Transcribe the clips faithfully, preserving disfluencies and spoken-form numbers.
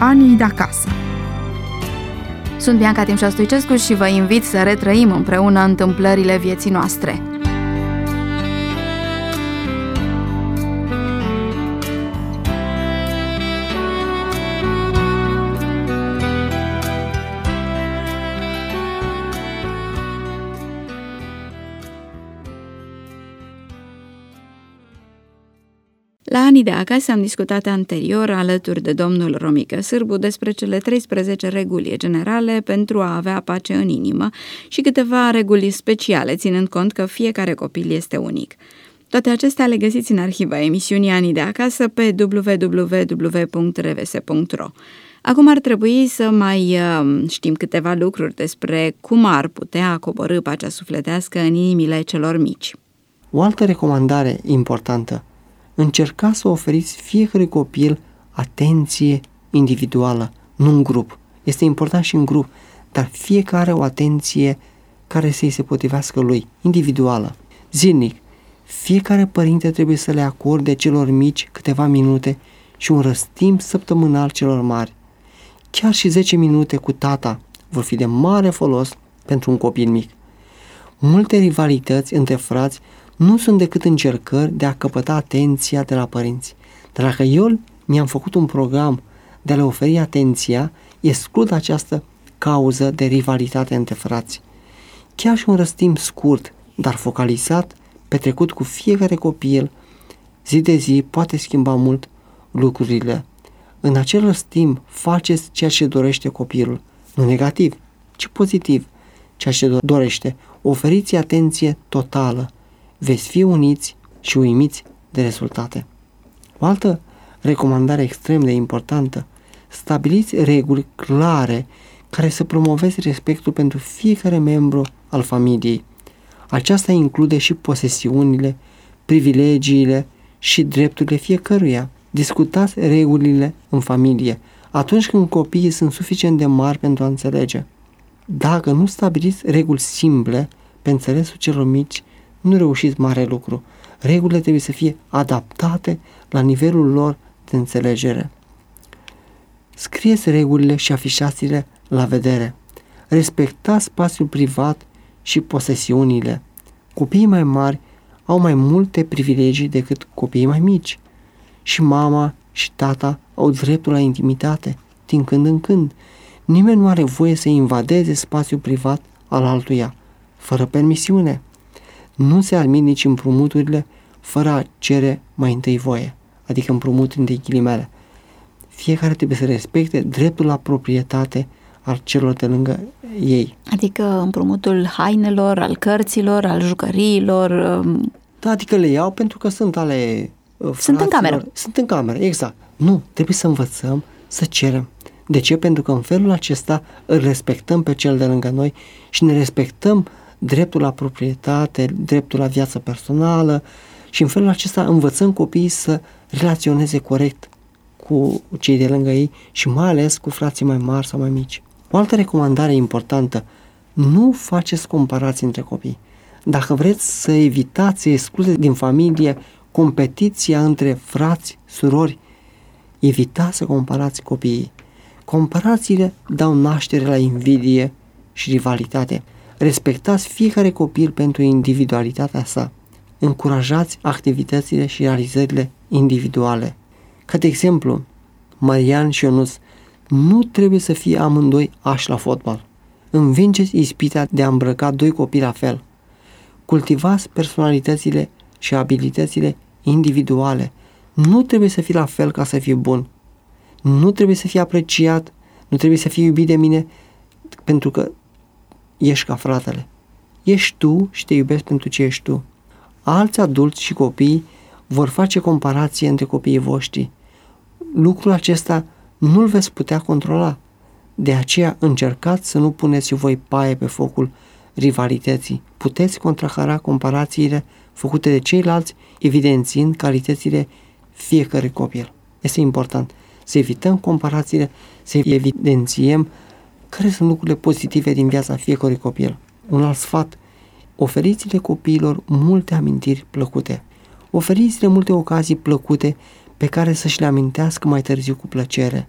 Anii de acasă. Sunt Bianca Timșa-Stoicescu și vă invit să retrăim împreună întâmplările vieții noastre. La Anii de acasă am discutat anterior alături de domnul Romică Sârbu despre cele treisprezece reguli generale pentru a avea pace în inimă și câteva reguli speciale, ținând cont că fiecare copil este unic. Toate acestea le găsiți în arhiva emisiunii Anii de acasă pe w w w punct r v s punct r o. Acum ar trebui să mai uh, știm câteva lucruri despre cum ar putea coborî pacea sufletească în inimile celor mici. O altă recomandare importantă: încercați să oferiți fiecare copil atenție individuală, nu în grup. Este important și în grup, dar fiecare o atenție care să-i se potrivească lui, individuală. Zilnic, fiecare părinte trebuie să le acorde celor mici câteva minute și un răstimp săptămânal celor mari. Chiar și zece minute cu tata vor fi de mare folos pentru un copil mic. Multe rivalități între frați nu sunt decât încercări de a căpăta atenția de la părinți. Dar dacă eu mi-am făcut un program de a le oferi atenția, exclud această cauză de rivalitate între frați. Chiar și un răstimp scurt, dar focalizat, petrecut cu fiecare copil, zi de zi, poate schimba mult lucrurile. În acel răstimp faceți ceea ce dorește copilul, nu negativ, ci pozitiv, ceea ce dorește. Oferiți atenție totală. Veți fi uniți și uimiți de rezultate. O altă recomandare extrem de importantă: stabiliți reguli clare care să promoveze respectul pentru fiecare membru al familiei. Aceasta include și posesiunile, privilegiile și drepturile fiecăruia. Discutați regulile în familie atunci când copiii sunt suficient de mari pentru a înțelege. Dacă nu stabiliți reguli simple pe înțelesul celor mici, nu reușiți mare lucru. Regulile trebuie să fie adaptate la nivelul lor de înțelegere. Scrieți regulile și afișați-le la vedere. Respectați spațiul privat și posesiunile. Copiii mai mari au mai multe privilegii decât copiii mai mici. Și mama și tata au dreptul la intimitate, din când în când. Nimeni nu are voie să invadeze spațiul privat al altuia, fără permisiune. Nu se admit nici împrumuturile fără a cere mai întâi voie, adică împrumuturi între ghilimele. Fiecare trebuie să respecte dreptul la proprietate al celor de lângă ei. Adică împrumutul hainelor, al cărților, al jucăriilor. Da, adică le iau pentru că sunt ale fraților. Sunt în cameră. Sunt în cameră, exact. Nu, trebuie să învățăm să cerem. De ce? Pentru că în felul acesta îl respectăm pe cel de lângă noi și ne respectăm dreptul la proprietate, dreptul la viață personală și în felul acesta învățăm copiii să relaționeze corect cu cei de lângă ei și mai ales cu frații mai mari sau mai mici. O altă recomandare importantă: nu faceți comparații între copii. Dacă vreți să evitați, să excludeți din familie competiția între frați, surori, evitați să comparați copiii. Comparațiile dau naștere la invidie și rivalitate. Respectați fiecare copil pentru individualitatea sa. Încurajați activitățile și realizările individuale. Ca de exemplu, Marian și Ionuț nu trebuie să fie amândoi ași la fotbal. Învingeți ispita de a îmbrăca doi copii la fel. Cultivați personalitățile și abilitățile individuale. Nu trebuie să fii la fel ca să fii bun. Nu trebuie să fii apreciat, nu trebuie să fii iubit de mine pentru că ești ca fratele. Ești tu și te iubesc pentru ce ești tu. Alți adulți și copii vor face comparație între copiii voștri. Lucrul acesta nu-l veți putea controla. De aceea încercați să nu puneți voi paie pe focul rivalității. Puteți contracara comparațiile făcute de ceilalți, evidențiind calitățile fiecare copil. Este important să evităm comparațiile, să evidențiem care sunt lucrurile pozitive din viața fiecărui copil. Un alt sfat: oferiți-le copiilor multe amintiri plăcute. Oferiți-le multe ocazii plăcute pe care să-și le amintească mai târziu cu plăcere.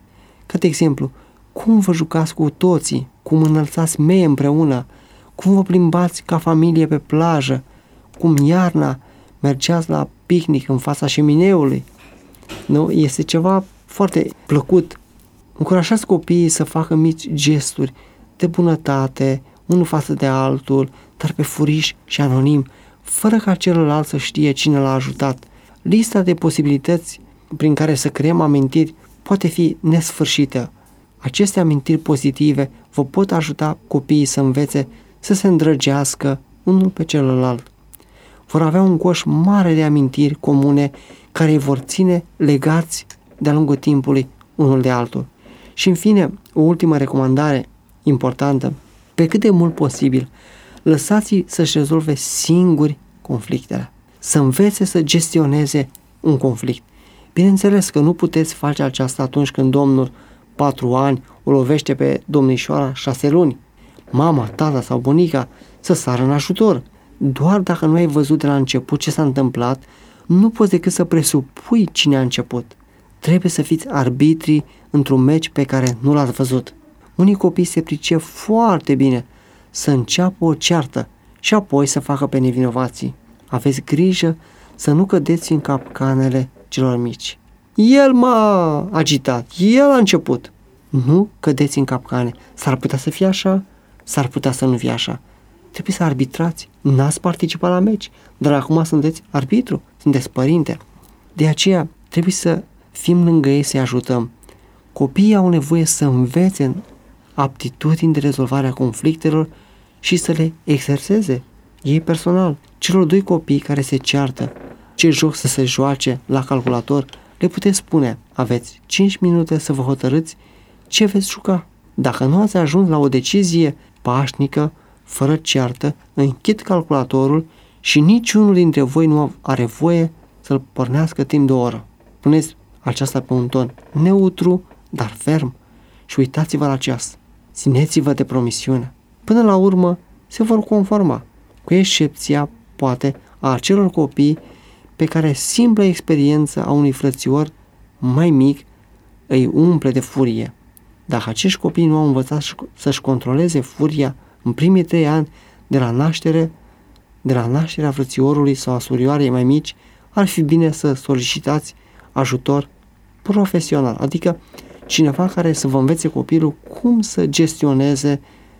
Ca de exemplu, cum vă jucați cu toții, cum înălțați mei împreună, cum vă plimbați ca familie pe plajă, cum iarna mergeați la picnic în fața șemineului. Nu? Este ceva foarte plăcut. Încurajați copiii să facă mici gesturi de bunătate, unul față de altul, dar pe furiș și anonim, fără ca celălalt să știe cine l-a ajutat. Lista de posibilități prin care să creăm amintiri poate fi nesfârșită. Aceste amintiri pozitive vă pot ajuta copiii să învețe să se îndrăgească unul pe celălalt. Vor avea un coș mare de amintiri comune care îi vor ține legați de-a lungul timpului unul de altul. Și în fine, o ultimă recomandare importantă, pe cât de mult posibil, lăsați-i să-și rezolve singuri conflictele, să învețe să gestioneze un conflict. Bineînțeles că nu puteți face aceasta atunci când domnul patru ani o lovește pe domnișoara șase luni. Mama, tata sau bunica să sară în ajutor. Doar dacă nu ai văzut de la început ce s-a întâmplat, nu poți decât să presupui cine a început. Trebuie să fiți arbitri într-un meci pe care nu l-ați văzut. Unii copii se pricep foarte bine să înceapă o ceartă și apoi să facă pe nevinovații. Aveți grijă să nu cădeți în capcanele celor mici. El m-a agitat, el a început. Nu cădeți în capcane. S-ar putea să fie așa, s-ar putea să nu fie așa. Trebuie să arbitrați. N-ați participat la meci, dar acum sunteți arbitru, sunteți părinte. De aceea trebuie să fim lângă ei, să-i ajutăm. Copiii au nevoie să învețe aptitudini de rezolvare a conflictelor și să le exerseze ei personal. Celor doi copii care se ceartă ce joc să se joace la calculator, le puteți spune: aveți cinci minute să vă hotărâți ce veți juca. Dacă nu ați ajuns la o decizie pașnică, fără ceartă, închid calculatorul și niciunul dintre voi nu are voie să-l pornească timp de o oră. Puneți aceasta pe un ton neutru, dar ferm, și uitați-vă la ceas. Țineți-vă de promisiune. Până la urmă se vor conforma, cu excepția, poate, a acelor copii pe care simpla experiență a unui frățior mai mic îi umple de furie. Dacă acești copii nu au învățat să-și controleze furia în primii trei ani de la naștere, de la nașterea frățiorului sau a surioarei mai mici, ar fi bine să solicitați ajutor profesional, adică cineva care să vă învețe copilul cum să gestioneze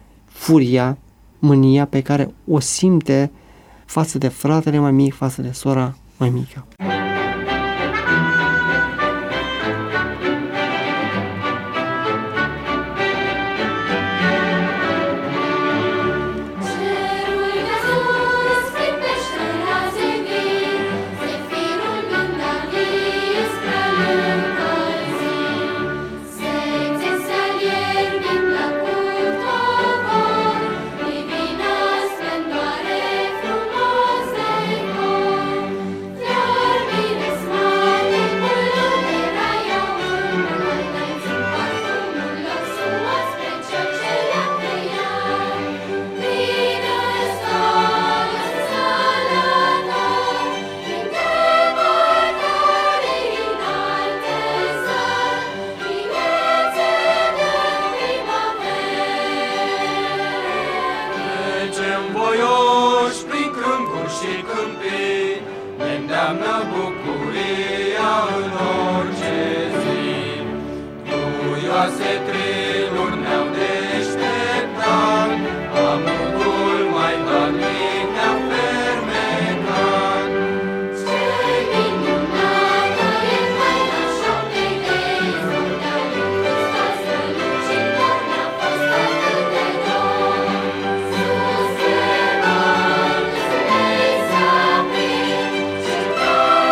furia, mânia pe care o simte față de fratele mai mic, față de sora mai mică.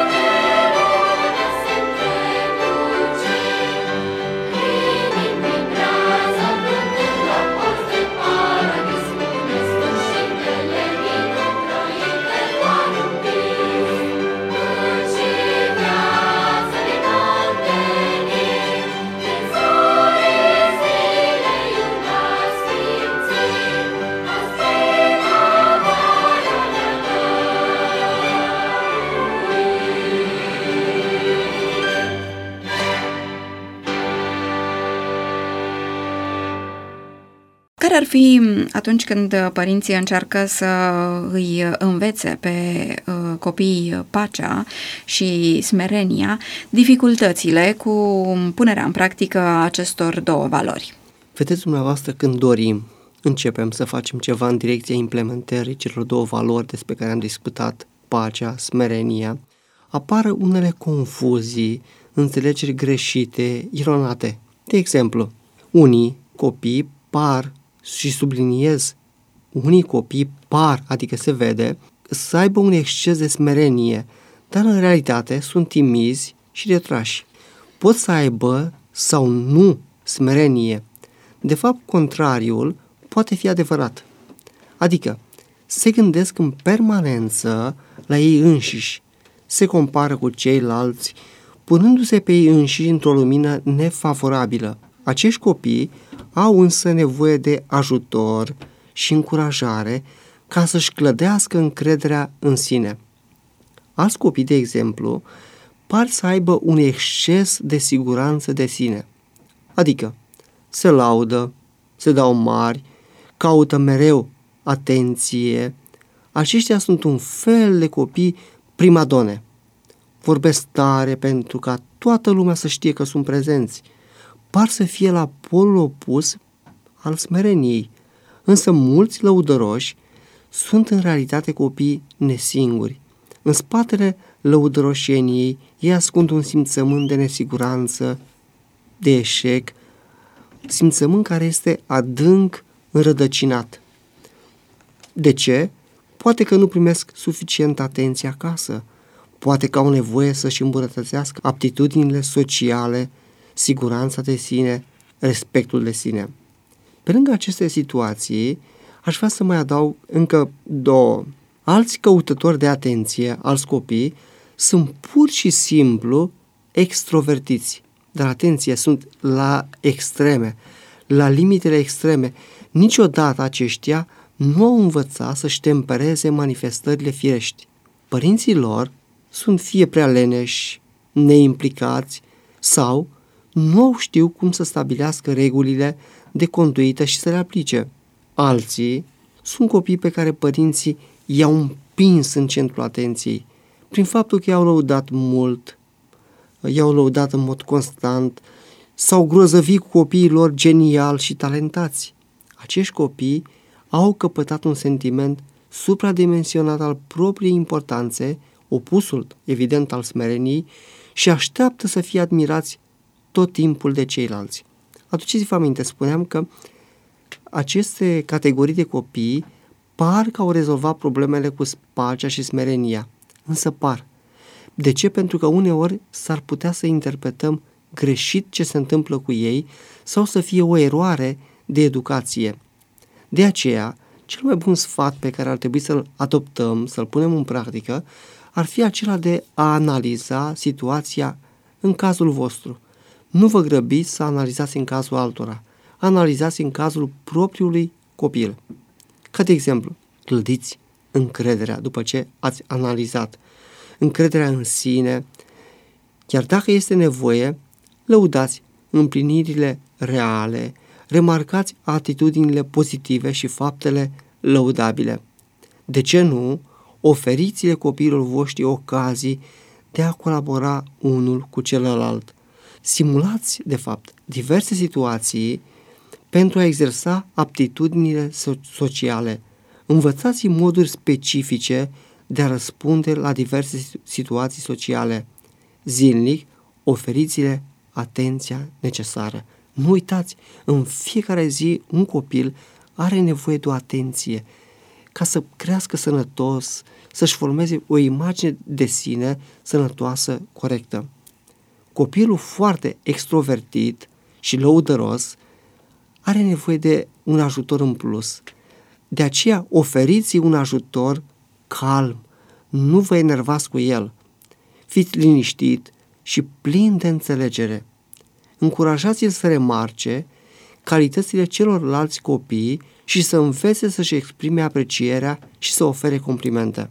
Thank you. Care ar fi, atunci când părinții încearcă să îi învețe pe uh, copii pacea și smerenia, dificultățile cu punerea în practică a acestor două valori? Vedeți dumneavoastră, când dorim, începem să facem ceva în direcția implementării celor două valori despre care am discutat, pacea, smerenia, apar unele confuzii, înțelegeri greșite, ironate. De exemplu, unii copii par, și subliniez, unii copii par, adică se vede, să aibă un exces de smerenie, dar în realitate sunt timizi și retrași. Pot să aibă sau nu smerenie. De fapt, contrariul poate fi adevărat. Adică, se gândesc în permanență la ei înșiși, se compară cu ceilalți, punându-se pe ei înșiși într-o lumină nefavorabilă. Acești copii au însă nevoie de ajutor și încurajare ca să-și clădească încrederea în sine. Alți copii, de exemplu, par să aibă un exces de siguranță de sine, adică se laudă, se dau mari, caută mereu atenție. Aceștia sunt un fel de copii primadone. Vorbesc tare pentru ca toată lumea să știe că sunt prezenți. Par să fie la polul opus al smereniei, însă mulți lăudăroși sunt în realitate copii nesinguri. În spatele lăudăroșeniei ei ascund un simțământ de nesiguranță, de eșec, simțământ care este adânc înrădăcinat. De ce? Poate că nu primesc suficient atenție acasă, poate că au nevoie să-și îmbunătățească aptitudinile sociale, siguranța de sine, respectul de sine. Pe lângă aceste situații, aș vrea să mai adaug încă două. Alți căutători de atenție, alți copii, sunt pur și simplu extrovertiți. Dar atenție, sunt la extreme, la limitele extreme. Niciodată aceștia nu au învățat să-și tempereze manifestările firești. Părinții lor sunt fie prea leneși, neimplicați sau nu știu cum să stabilească regulile de conduită și să le aplice. Alții sunt copii pe care părinții i-au împins în centrul atenției, prin faptul că i-au lăudat mult, i-au lăudat în mod constant, s-au grozăvit cu copiii lor geniali și talentați. Acești copii au căpătat un sentiment supradimensionat al propriei importanțe, opusul, evident, al smereniei, și așteaptă să fie admirați tot timpul de ceilalți. Aduceți-vă aminte, spuneam că aceste categorii de copii par că au rezolvat problemele cu pacea și smerenia, însă par. De ce? Pentru că uneori s-ar putea să interpretăm greșit ce se întâmplă cu ei sau să fie o eroare de educație. De aceea, cel mai bun sfat pe care ar trebui să-l adoptăm, să-l punem în practică, ar fi acela de a analiza situația în cazul vostru. Nu vă grăbiți să analizați în cazul altora. Analizați în cazul propriului copil. Ca de exemplu, clădiți încrederea după ce ați analizat. Încrederea în sine, chiar dacă este nevoie, lăudați împlinirile reale, remarcați atitudinile pozitive și faptele lăudabile. De ce nu? Oferiți-le copiilor voștri ocazii de a colabora unul cu celălalt. Simulați, de fapt, diverse situații pentru a exersa aptitudinile so- sociale. Învățați moduri specifice de a răspunde la diverse situații sociale. Zilnic, oferiți-le atenția necesară. Nu uitați, în fiecare zi un copil are nevoie de o atenție ca să crească sănătos, să-și formeze o imagine de sine sănătoasă, corectă. Copilul foarte extrovertit și lăudăros are nevoie de un ajutor în plus. De aceea oferiți un ajutor calm, nu vă enervați cu el. Fiți liniștit și plin de înțelegere. Încurajați-l să remarce calitățile celorlalți copii și să învețe să-și exprime aprecierea și să ofere complimente.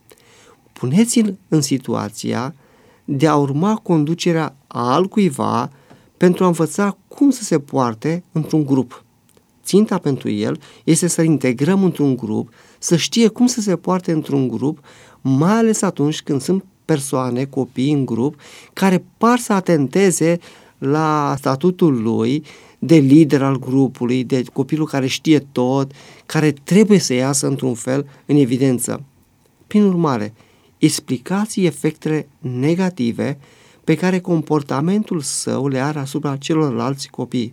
Puneți-l în situația de a urma conducerea a altcuiva pentru a învăța cum să se poarte într-un grup. ținta pentru el este să-l integrăm într-un grup, să știe cum să se poarte într-un grup, mai ales atunci când sunt persoane, copii în grup, care par să atenteze la statutul lui de lider al grupului, de copilul care știe tot, care trebuie să iasă într-un fel în evidență. Prin urmare, explicați efectele negative pe care comportamentul său le are asupra celorlalți copii.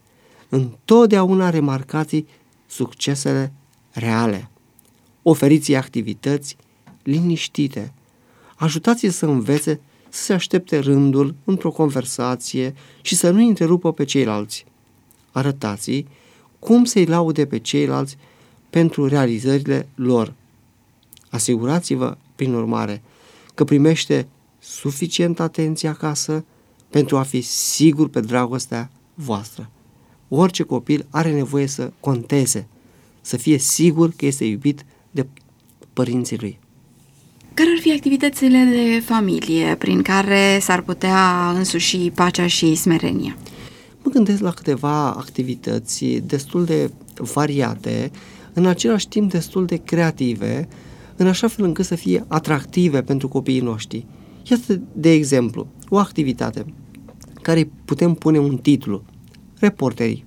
Întotdeauna remarcați succesele reale. Oferiți-i activități liniștite. Ajutați-l să învețe să se aștepte rândul într-o conversație și să nu întrerupă pe ceilalți. Arătați-i cum să-i laude pe ceilalți pentru realizările lor. Asigurați-vă, prin urmare, că primește suficient atenție acasă pentru a fi sigur pe dragostea voastră. Orice copil are nevoie să conteze, să fie sigur că este iubit de părinții lui. Care ar fi activitățile de familie prin care s-ar putea însuși pacea și smerenia? Mă gândesc la câteva activități destul de variate, în același timp destul de creative, în așa fel încât să fie atractive pentru copiii noștri. Iată, de exemplu, o activitate care putem pune un titlu: Reporterii.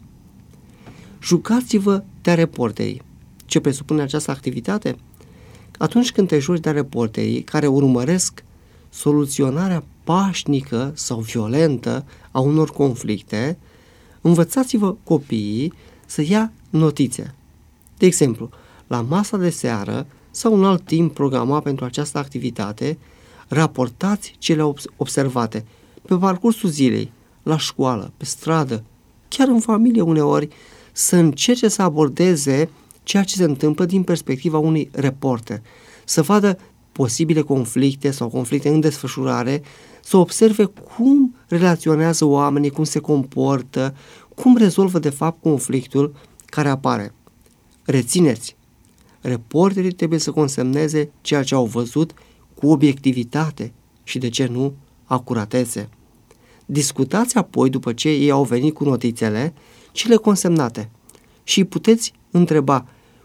Jucați-vă de reporterii. Ce presupune această activitate? Atunci când te joci de reporterii care urmăresc soluționarea pașnică sau violentă a unor conflicte, învățați-vă copiii să ia notițe. De exemplu, la masa de seară sau un alt timp programat pentru această activitate, raportați cele observate pe parcursul zilei, la școală, pe stradă, chiar în familie uneori, să încerce să abordeze ceea ce se întâmplă din perspectiva unui reporter, să vadă posibile conflicte sau conflicte în desfășurare, să observe cum relaționează oamenii, cum se comportă, cum rezolvă de fapt conflictul care apare. Rețineți, reporterii trebuie să consemneze ceea ce au văzut cu obiectivitate și, de ce nu, acuratețe. Discutați apoi, după ce ei au venit cu notițele, cele consemnate și puteți întreba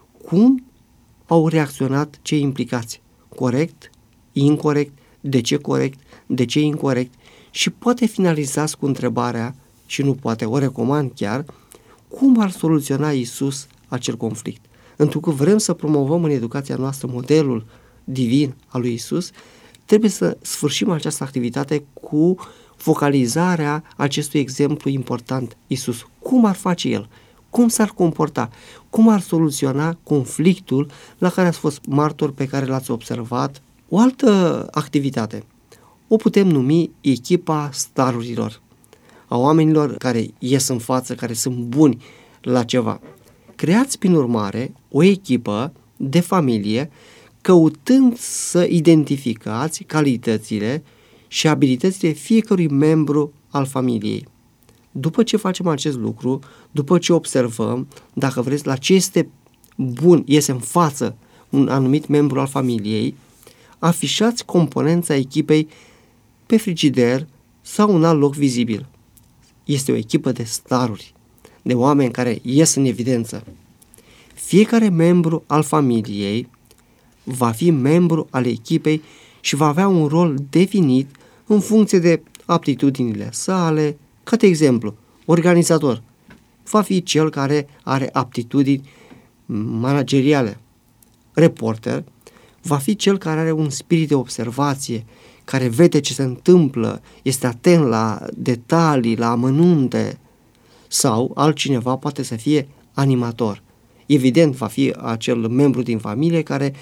cum au reacționat cei implicați. Corect? Incorect? De ce corect? De ce incorect? Și poate finalizați cu întrebarea, și nu poate, o recomand chiar, cum ar soluționa Iisus acel conflict. Întrucât vrem să promovăm în educația noastră modelul divin al lui Iisus, trebuie să sfârșim această activitate cu focalizarea acestui exemplu important, Iisus. Cum ar face El? Cum s-ar comporta? Cum ar soluționa conflictul la care ați fost martor, pe care l-ați observat? O altă activitate o putem numi echipa starurilor, a oamenilor care ies în față, care sunt buni la ceva. Creați, prin urmare, o echipă de familie căutând să identificați calitățile și abilitățile fiecărui membru al familiei. După ce facem acest lucru, după ce observăm, dacă vreți, la ce este bun, iese în față un anumit membru al familiei, afișați componența echipei pe frigider sau un alt loc vizibil. Este o echipă de staruri, de oameni care ies în evidență. Fiecare membru al familiei va fi membru al echipei și va avea un rol definit în funcție de aptitudinile sale. Ca de exemplu, organizator va fi cel care are aptitudini manageriale. Reporter va fi cel care are un spirit de observație, care vede ce se întâmplă, este atent la detalii, la amănunte. Sau altcineva poate să fie animator. Evident, va fi acel membru din familie care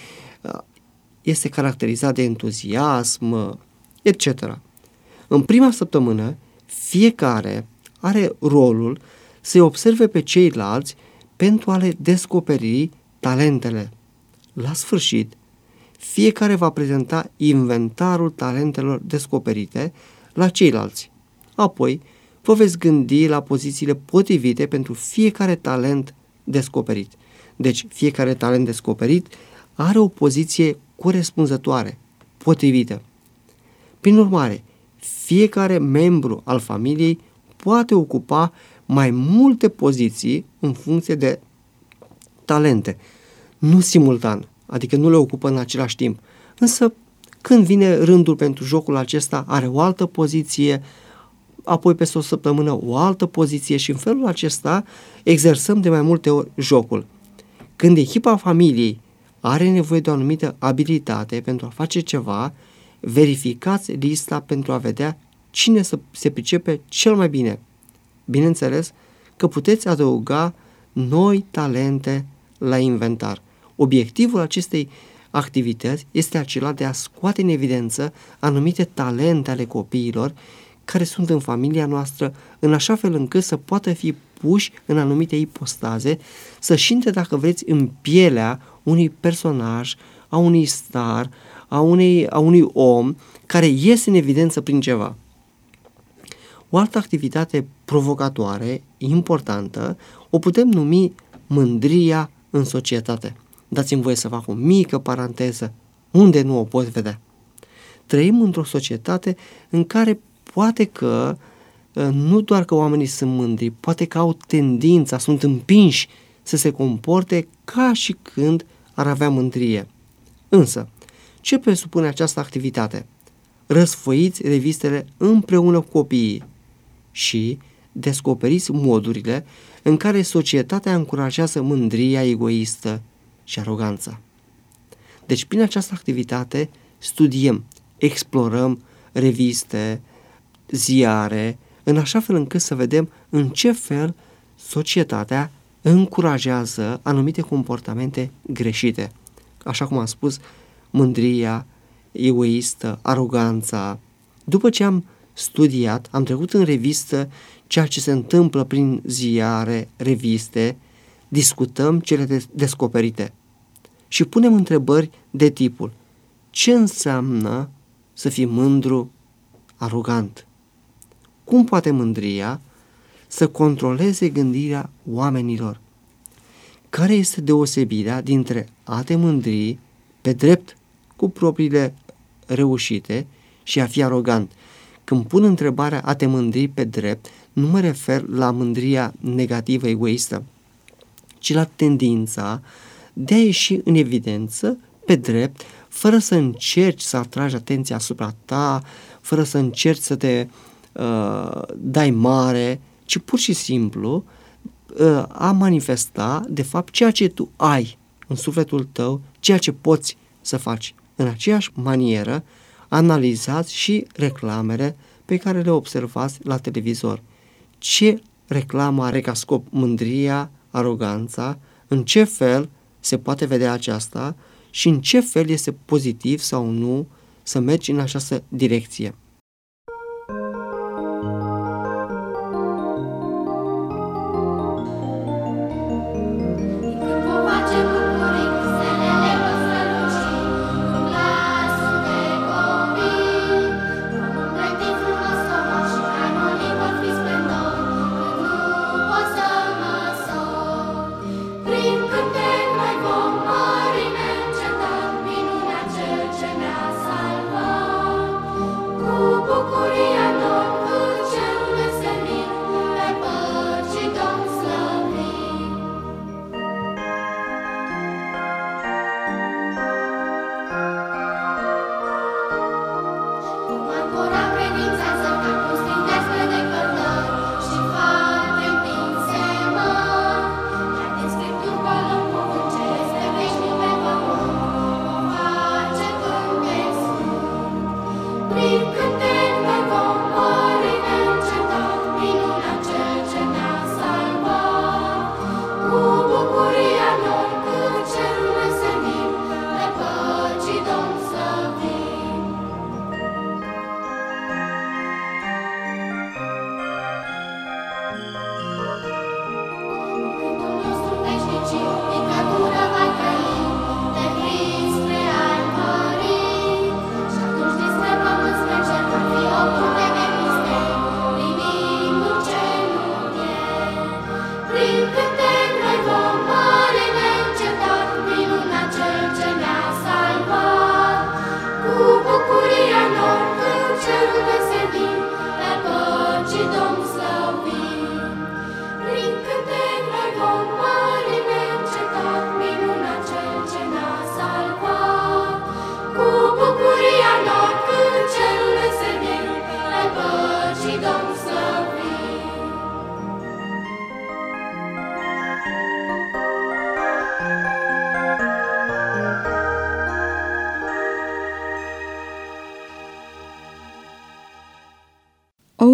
este caracterizat de entuziasm, et cetera. În prima săptămână, fiecare are rolul să-i observe pe ceilalți pentru a le descoperi talentele. La sfârșit, fiecare va prezenta inventarul talentelor descoperite la ceilalți. Apoi, vă veți gândi la pozițiile potrivite pentru fiecare talent descoperit. Deci, fiecare talent descoperit are o poziție corespunzătoare, potrivită. Prin urmare, fiecare membru al familiei poate ocupa mai multe poziții în funcție de talente, nu simultan, adică nu le ocupă în același timp. Însă, când vine rândul pentru jocul acesta, are o altă poziție, apoi peste o săptămână o altă poziție și în felul acesta exersăm de mai multe ori jocul. Când echipa familiei are nevoie de o anumită abilitate pentru a face ceva, verificați lista pentru a vedea cine se pricepe cel mai bine. Bineînțeles că puteți adăuga noi talente la inventar. Obiectivul acestei activități este acela de a scoate în evidență anumite talente ale copiilor care sunt în familia noastră, în așa fel încât să poată fi puși în anumite ipostaze, să-și intre, dacă vreți, în pielea unui personaj, a unui star, a, unei, a unui om care iese în evidență prin ceva. O altă activitate provocatoare, importantă, o putem numi mândria în societate. Dați-mi voie să fac o mică paranteză, unde nu o poți vedea. Trăim într-o societate în care poate că nu doar că oamenii sunt mândri, poate că au tendința, sunt împinși să se comporte ca și când ar avea mândrie. Însă, ce presupune această activitate? Răsfoiți revistele împreună cu copiii și descoperiți modurile în care societatea încurajează mândria egoistă și aroganța. Deci, prin această activitate, studiem, explorăm reviste, ziare, în așa fel încât să vedem în ce fel societatea încurajează anumite comportamente greșite. Așa cum am spus, mândria egoistă, aroganța. După ce am studiat, am trecut în revistă ceea ce se întâmplă prin ziare, reviste, discutăm cele descoperite și punem întrebări de tipul: ce înseamnă să fii mândru, arogant? Cum poate mândria să controleze gândirea oamenilor? Care este deosebirea dintre a te mândri pe drept cu propriile reușite și a fi arogant? Când pun întrebarea a te mândri pe drept, nu mă refer la mândria negativă, egoistă, ci la tendința de a ieși în evidență pe drept, fără să încerci să atragi atenția asupra ta, fără să încerci să te uh, dai mare, ci pur și simplu uh, a manifesta, de fapt, ceea ce tu ai în sufletul tău, ceea ce poți să faci. În aceeași manieră, analizați și reclamele pe care le observați la televizor. Ce reclamă are ca scop mândria, aroganța, în ce fel se poate vedea aceasta și în ce fel este pozitiv sau nu să mergi în această direcție. Oh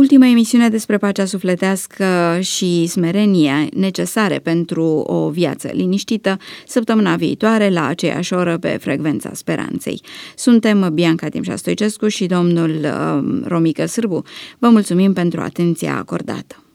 ultima emisiune despre pacea sufletească și smerenie necesare pentru o viață liniștită, săptămâna viitoare la aceeași oră pe Frecvența Speranței. Suntem Bianca Timșa Stoicescu și domnul uh, Romică Sârbu. Vă mulțumim pentru atenția acordată.